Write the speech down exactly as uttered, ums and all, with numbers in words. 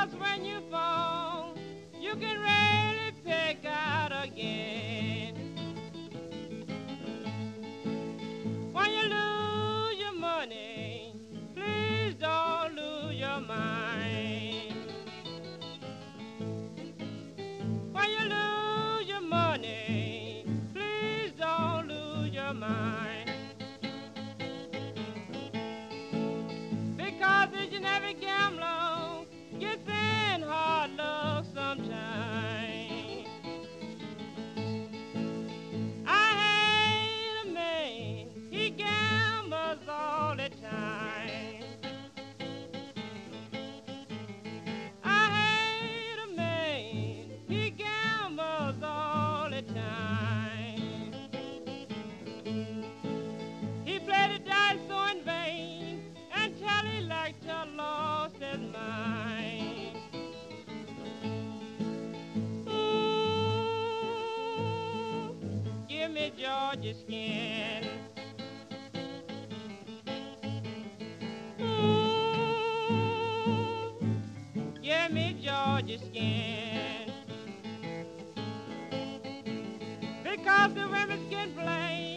Because when you fall, you can really pick out again. When you lose your money, please don't lose your mind. When you lose your money, please don't lose your mind. Because each and every gambler gets in hard luck sometime. I hate a man, he gambles all the time. I hate a man, he gambles all the time. He played the dice so in vain until he like to lost his mind. Ooh, give me Georgia skin. Ooh, give me Georgia skin. Because the women's skin plain